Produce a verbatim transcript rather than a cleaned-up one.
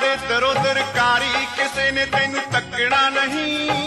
इधर उधर कारी किसे ने तेनू तकना नहीं।